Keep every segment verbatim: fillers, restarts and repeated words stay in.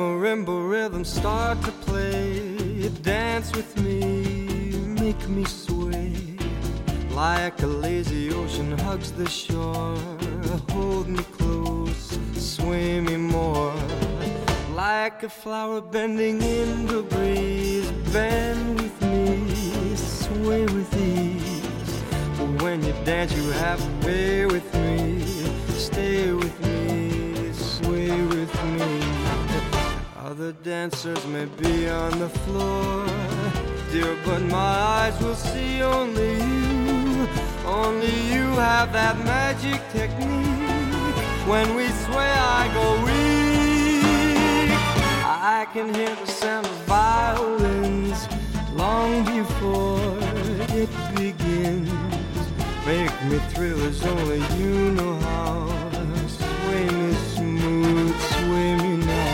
marimba rhythms start to play, dance with me, make me sway. Like a lazy ocean hugs the shore, hold me close, sway me more. Like a flower bending in the breeze, bend with me, sway with ease. When you dance you have a way with me, stay with me, sway with me. Other dancers may be on the floor, dear, but my eyes will see only you. Only you have that magic technique. When we sway I go weak. I can hear the sound of violins long before it begins. Make me thrill as only you know how. Sway me smooth, sway me now.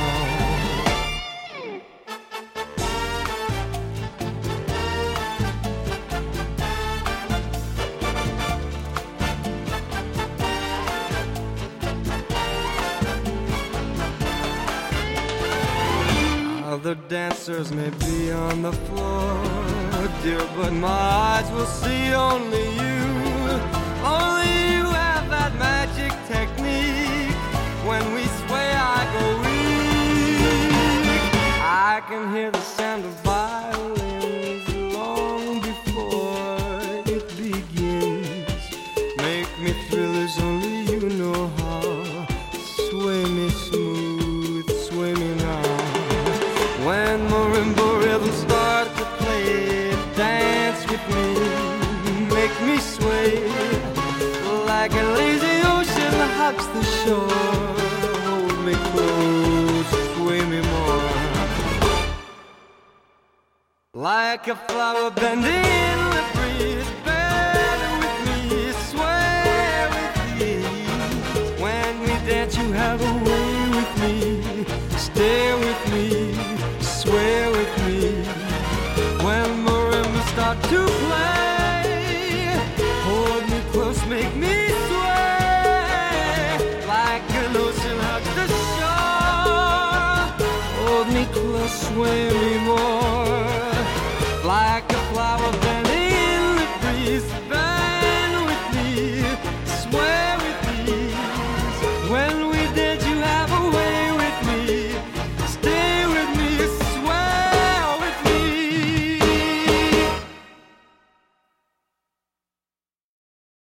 Other dancers may be on the floor, dear, but my eyes will see only you. Only you have that magic technique. When we sway I go weak. I can hear the sound of violins long before it begins. Make me thrill as only you know how. Sway me smooth, sway me now. When marimba rhythms start to play, dance with me, make me sway. Like a lazy ocean hugs the shore, hold me close, sway me more. Like a flower bending in the breeze, bend with me, sway with ease. When we dance you have a way with me, stay with me, sway with me. When marimbas start to play, hold me close, make me sway. Like an ocean hugs the shore, hold me close, sway me more.